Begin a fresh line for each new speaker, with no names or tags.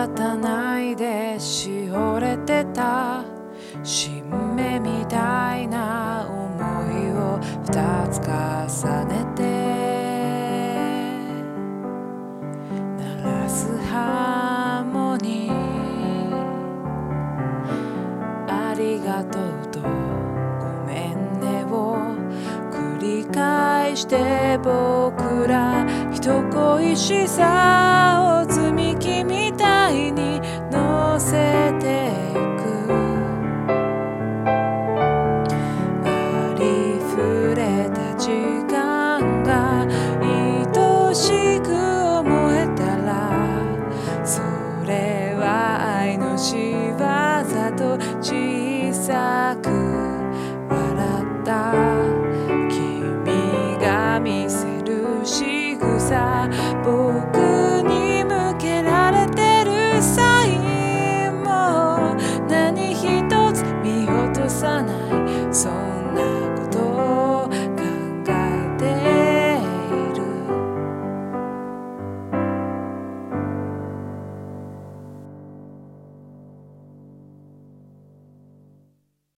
立たないでしおれてた新芽みたいな思いを二つ重ねて鳴らすハーモニーありがとうとごめんねを繰り返して僕ら人恋しさを積み木みたいに乗せてゆくありふれた時間が愛しく思えたらそれは愛の仕業と小さく笑った君が見せる仕草僕